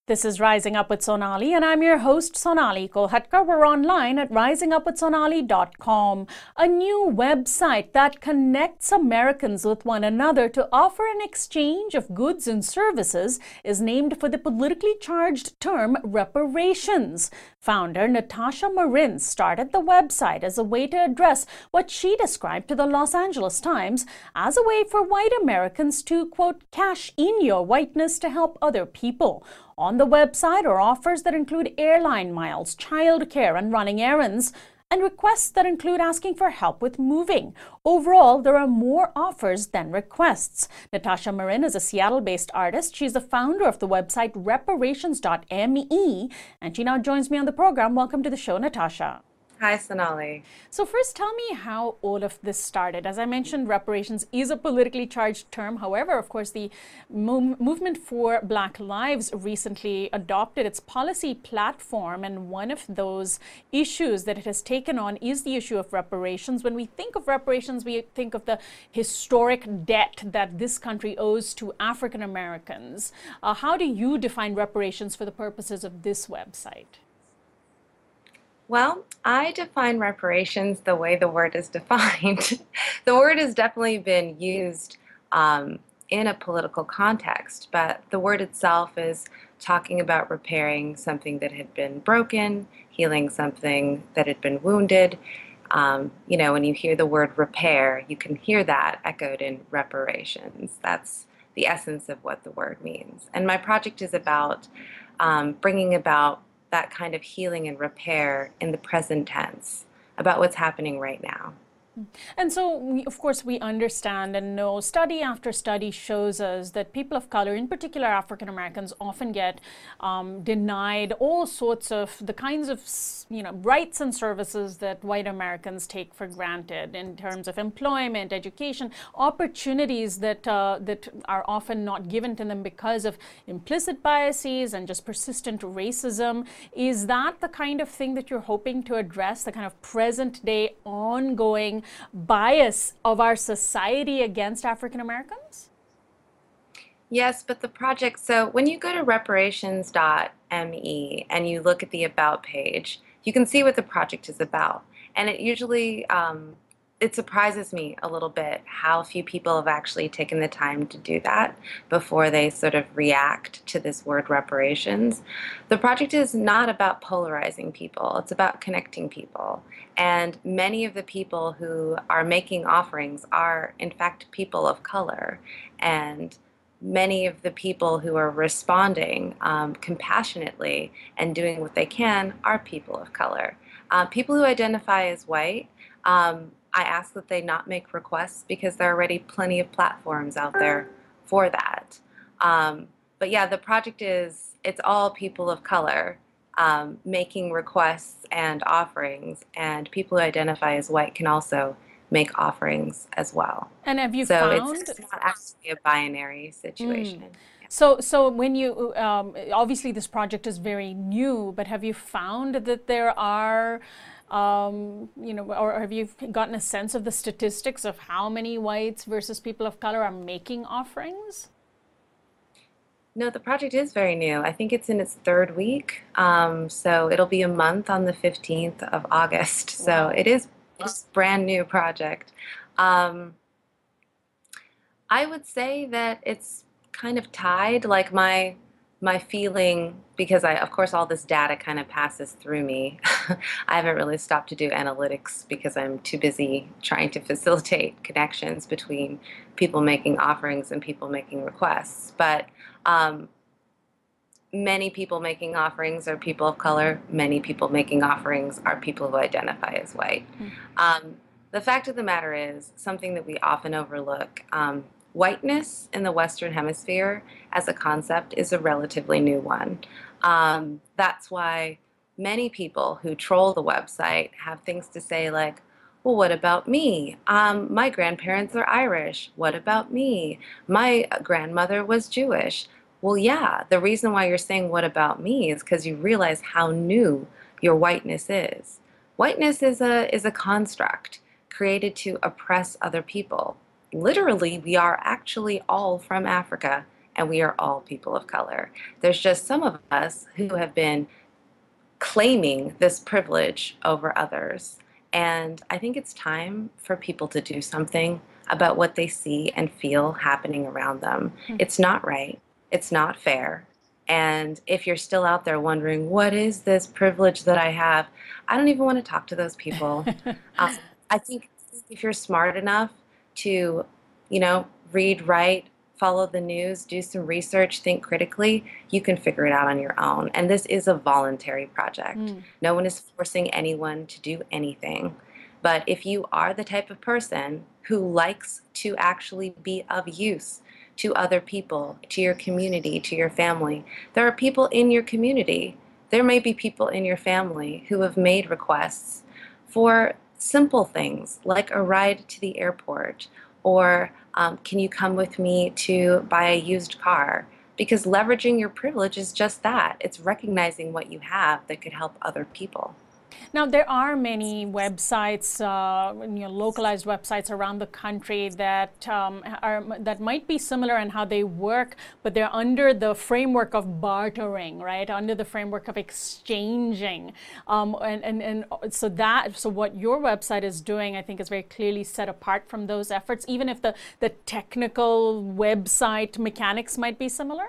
This is Rising Up with Sonali, and I'm your host, Sonali Kolhatkar. We're online at risingupwithsonali.com, a new website that connects Americans with one another to offer an exchange of goods and services is named for the politically charged term reparations. Founder Natasha Marin started the website as a way to address what she described to the Los Angeles Times as a way for white Americans to, quote, cash in your whiteness to help other people. On the website are offers that include airline miles, childcare, and running errands, and requests that include asking for help with moving. Overall, there are more offers than requests. Natasha Marin is a Seattle-based artist. She's the founder of the website reparations.me, and she now joins me on the program. Welcome to the show, Natasha. Hi, Sonali. So first, tell me how all of this started. As I mentioned, reparations is a politically charged term. However, of course, the Movement for Black Lives recently adopted its policy platform, and one of those issues that it has taken on is the issue of reparations. When we think of reparations, we think of the historic debt that this country owes to African Americans. How do you define reparations for the purposes of this website? Well, I define reparations the way the word is defined. The word has definitely been used in a political context, but the word itself is talking about repairing something that had been broken, healing something that had been wounded. When you hear the word repair, you can hear that echoed in reparations. That's the essence of what the word means. And my project is about bringing about that kind of healing and repair in the present tense, about what's happening right now. And so, of course, we understand and know study after study shows us that people of color, in particular African Americans, often get denied all sorts of the kinds of rights and services that white Americans take for granted in terms of employment, education, opportunities that are often not given to them because of implicit biases and just persistent racism. Is that the kind of thing that you're hoping to address, the kind of present day ongoing bias of our society against African Americans? Yes, but the project, so when you go to reparations.me and you look at the About page, you can see what the project is about. And it usually, it surprises me a little bit how few people have actually taken the time to do that before they sort of react to this word reparations. The project is not about polarizing people, it's about connecting people. And many of the people who are making offerings are, in fact, people of color. And many of the people who are responding compassionately and doing what they can are people of color. People who identify as white, I ask that they not make requests because there are already plenty of platforms out there for that. But yeah, the project it's all people of color making requests and offerings, and people who identify as white can also make offerings as well. And have you found? So it's not actually a binary situation. So when you, obviously this project is very new, but have you found that there are or have you gotten a sense of the statistics of how many whites versus people of color are making offerings? No, the project is very new. I think it's in its third week. So it'll be a month on the 15th of August. So it is a brand new project. I would say that it's kind of tied, like my feeling, because of course all this data kind of passes through me. I haven't really stopped to do analytics because I'm too busy trying to facilitate connections between people making offerings and people making requests. But many people making offerings are people of color. Many people making offerings are people who identify as white. The fact of the matter is, something that we often overlook, whiteness in the Western Hemisphere as a concept is a relatively new one. That's why many people who troll the website have things to say like, well, what about me? My grandparents are Irish. What about me? My grandmother was Jewish. Well, yeah, the reason why you're saying what about me is because you realize how new your whiteness is. Whiteness is a construct created to oppress other people. Literally, we are actually all from Africa and we are all people of color. There's just some of us who have been claiming this privilege over others. And I think it's time for people to do something about what they see and feel happening around them. It's not right. It's not fair. And if you're still out there wondering, what is this privilege that I have? I don't even want to talk to those people. Um, I think if you're smart enough to, read, write, follow the news, do some research, think critically, you can figure it out on your own. And this is a voluntary project. No one is forcing anyone to do anything. But if you are the type of person who likes to actually be of use to other people, to your community, to your family, there are people in your community. There may be people in your family who have made requests for simple things like a ride to the airport or can you come with me to buy a used car? Because leveraging your privilege is just that. It's recognizing what you have that could help other people. Now, there are many websites, localized websites around the country that might be similar in how they work, but they're under the framework of bartering, right? Under the framework of exchanging, so what your website is doing, I think, is very clearly set apart from those efforts, even if the technical website mechanics might be similar.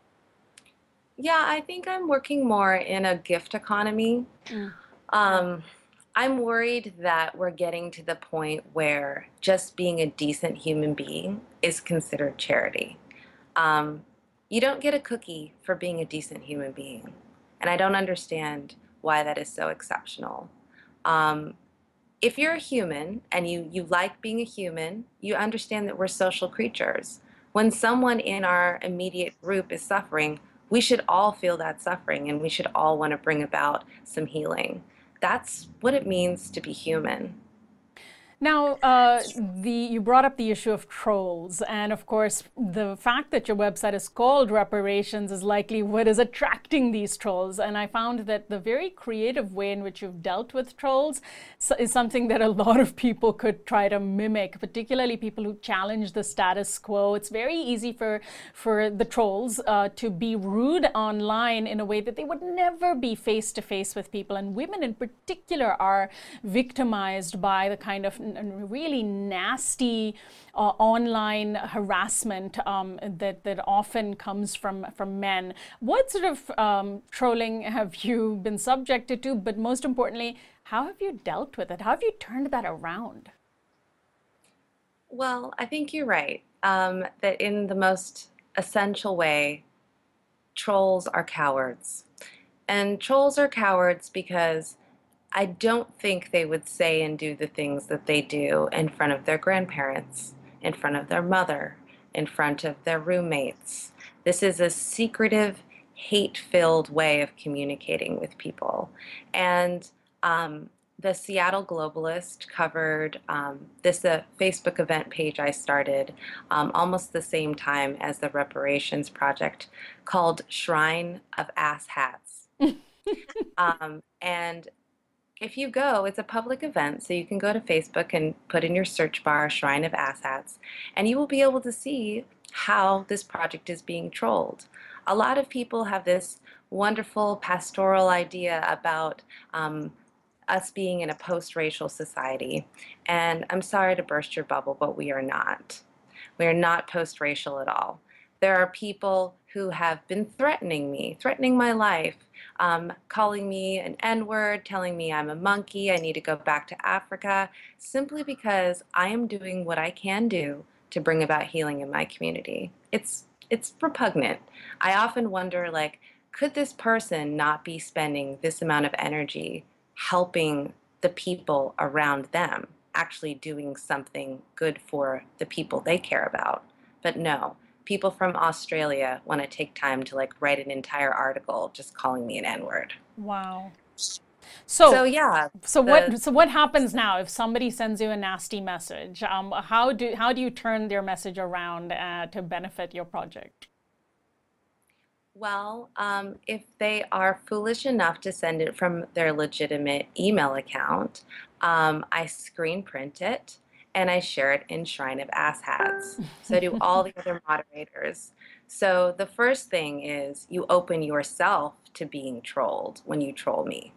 Yeah, I think I'm working more in a gift economy. Um, I'm worried that we're getting to the point where just being a decent human being is considered charity. Um, you don't get a cookie for being a decent human being, and I don't understand why that is so exceptional. Um, if you're a human and you like being a human, you understand that we're social creatures. When someone in our immediate group is suffering, we should all feel that suffering and we should all want to bring about some healing. That's what it means to be human. Now, you brought up the issue of trolls, and of course, the fact that your website is called Reparations is likely what is attracting these trolls. And I found that the very creative way in which you've dealt with trolls is something that a lot of people could try to mimic, particularly people who challenge the status quo. It's very easy for the trolls to be rude online in a way that they would never be face to face with people. And women in particular are victimized by the kind of really nasty online harassment that often comes from men. What sort of trolling have you been subjected to? But most importantly, how have you dealt with it? How have you turned that around? Well, I think you're right, that in the most essential way, trolls are cowards. And trolls are cowards because I don't think they would say and do the things that they do in front of their grandparents, in front of their mother, in front of their roommates. This is a secretive, hate-filled way of communicating with people. And the Seattle Globalist covered this Facebook event page I started almost the same time as the Reparations Project called Shrine of Ass Hats. And if you go, it's a public event, so you can go to Facebook and put in your search bar Shrine of Asshats, and you will be able to see how this project is being trolled. A lot of people have this wonderful pastoral idea about us being in a post-racial society, and I'm sorry to burst your bubble, but we are not. We are not post-racial at all. There are people who have been threatening me, threatening my life, calling me an N-word, telling me I'm a monkey, I need to go back to Africa, simply because I am doing what I can do to bring about healing in my community. It's repugnant. I often wonder, like, could this person not be spending this amount of energy helping the people around them, actually doing something good for the people they care about? But no. People from Australia want to take time to write an entire article just calling me an N-word. Wow. So yeah. So what happens now if somebody sends you a nasty message? How do you turn their message around to benefit your project? Well, if they are foolish enough to send it from their legitimate email account, I screen print it and I share it in Shrine of Asshats. So do all the other moderators. So the first thing is you open yourself to being trolled when you troll me.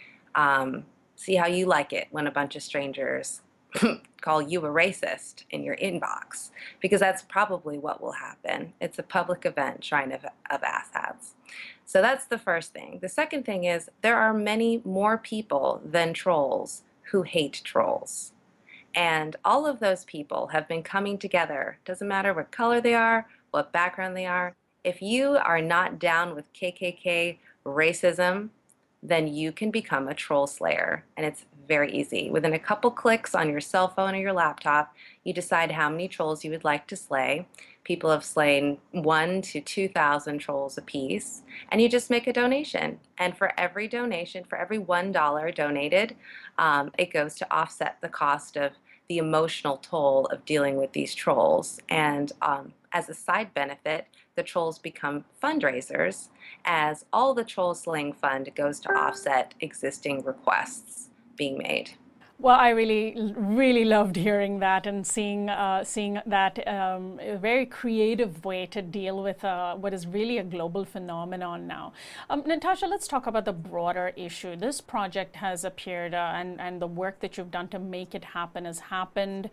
See how you like it when a bunch of strangers call you a racist in your inbox, because that's probably what will happen. It's a public event shrine of asshats. So that's the first thing. The second thing is there are many more people than trolls who hate trolls. And all of those people have been coming together. Doesn't matter what color they are, what background they are. If you are not down with KKK racism, then you can become a troll slayer. And it's very easy. Within a couple clicks on your cell phone or your laptop, you decide how many trolls you would like to slay. People have slain 1 to 2,000 trolls apiece, and you just make a donation. And for every donation, for every $1 donated, it goes to offset the cost of the emotional toll of dealing with these trolls. And as a side benefit, the trolls become fundraisers, as all the Troll Slaying Fund goes to offset existing requests being made. Well, I really loved hearing that and seeing that a very creative way to deal with what is really a global phenomenon now. Natasha, let's talk about the broader issue. This project has appeared, and the work that you've done to make it happen has happened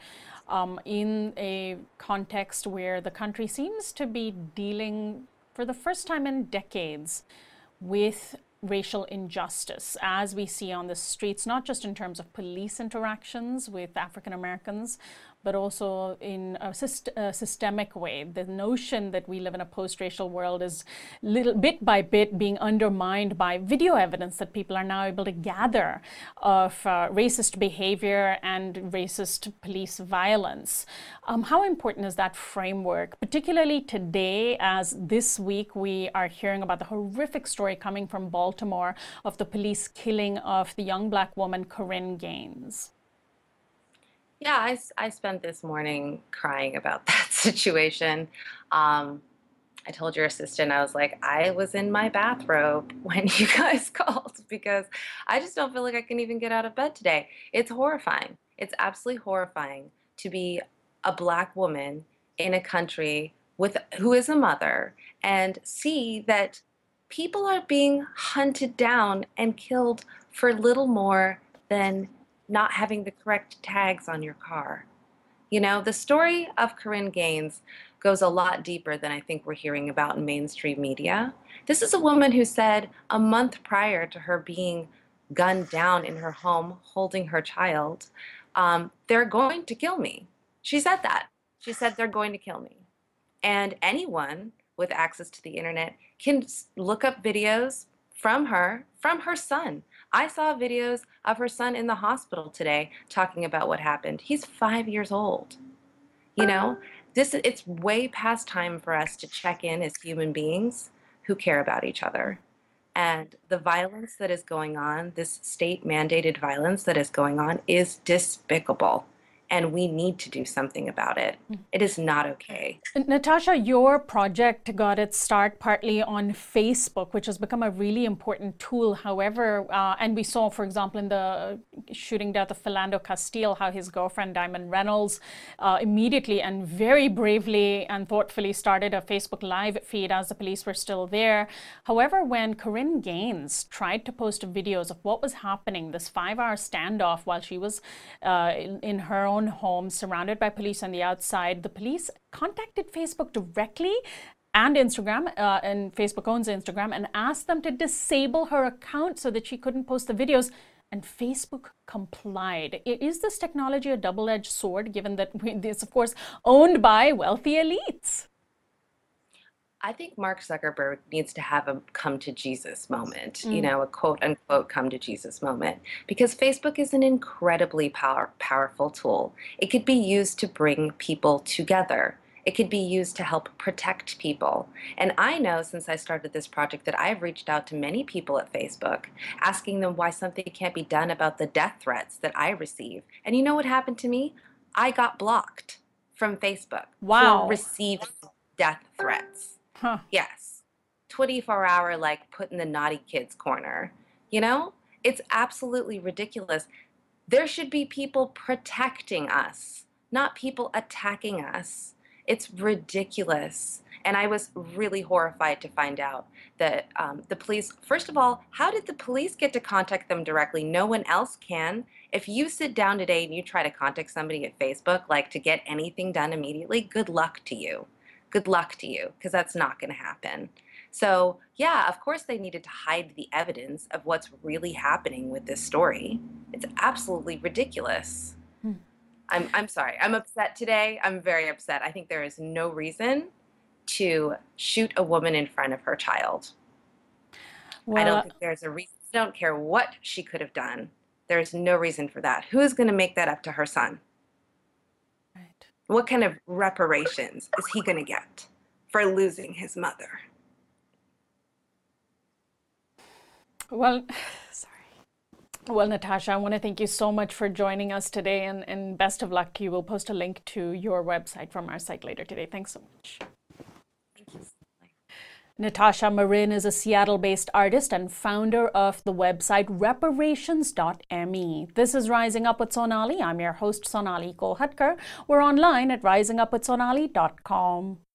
in a context where the country seems to be dealing, for the first time in decades, with racial injustice, as we see on the streets, not just in terms of police interactions with African Americans, but also in a systemic way. The notion that we live in a post-racial world is bit by bit being undermined by video evidence that people are now able to gather of racist behavior and racist police violence. How important is that framework, particularly today, as this week we are hearing about the horrific story coming from Baltimore of the police killing of the young Black woman, Korryn Gaines? Yeah, I spent this morning crying about that situation. I told your assistant, I was like, I was in my bathrobe when you guys called, because I just don't feel like I can even get out of bed today. It's horrifying. It's absolutely horrifying to be a Black woman in a country who is a mother and see that people are being hunted down and killed for little more than not having the correct tags on your car. You know, the story of Korryn Gaines goes a lot deeper than I think we're hearing about in mainstream media. This is a woman who said a month prior to her being gunned down in her home holding her child, they're going to kill me. She said that. She said they're going to kill me. And anyone with access to the internet can look up videos from her son. I saw videos of her son in the hospital today talking about what happened. He's 5 years old. You know, it's way past time for us to check in as human beings who care about each other. And the violence that is going on, this state-mandated violence that is going on, is despicable. And we need to do something about it. It is not okay. Natasha, your project got its start partly on Facebook, which has become a really important tool. However, and we saw, for example, in the shooting death of Philando Castile, how his girlfriend, Diamond Reynolds, immediately and very bravely and thoughtfully started a Facebook Live feed as the police were still there. However, when Korryn Gaines tried to post videos of what was happening, this 5-hour standoff while she was in her own home, surrounded by police on the outside, the police contacted Facebook directly and Instagram, and Facebook owns Instagram, and asked them to disable her account so that she couldn't post the videos. And Facebook complied. Is this technology a double-edged sword, given that it's, of course, owned by wealthy elites? I think Mark Zuckerberg needs to have a come to Jesus moment, you know, a quote unquote come to Jesus moment, because Facebook is an incredibly powerful tool. It could be used to bring people together. It could be used to help protect people. And I know since I started this project that I've reached out to many people at Facebook, asking them why something can't be done about the death threats that I receive. And you know what happened to me? I got blocked from Facebook for receiving death threats. Huh. Yes. 24-hour, like, put in the naughty kids corner. You know, it's absolutely ridiculous. There should be people protecting us, not people attacking us. It's ridiculous. And I was really horrified to find out that the police, first of all, how did the police get to contact them directly? No one else can. If you sit down today and you try to contact somebody at Facebook, like to get anything done immediately, good luck to you. Good luck to you, because that's not going to happen. So, yeah, of course they needed to hide the evidence of what's really happening with this story. It's absolutely ridiculous. I'm sorry. I'm upset today. I'm very upset. I think there is no reason to shoot a woman in front of her child. Well, I don't think there's a reason. I don't care what she could have done. There's no reason for that. Who is going to make that up to her son? right. What kind of reparations is he going to get for losing his mother? Well, sorry. Well, Natasha, I want to thank you so much for joining us today, and best of luck. You will post a link to your website from our site later today. Thanks so much. Thank you. Natasha Marin is a Seattle-based artist and founder of the website reparations.me. This is Rising Up with Sonali. I'm your host, Sonali Kolhatkar. We're online at risingupwithsonali.com.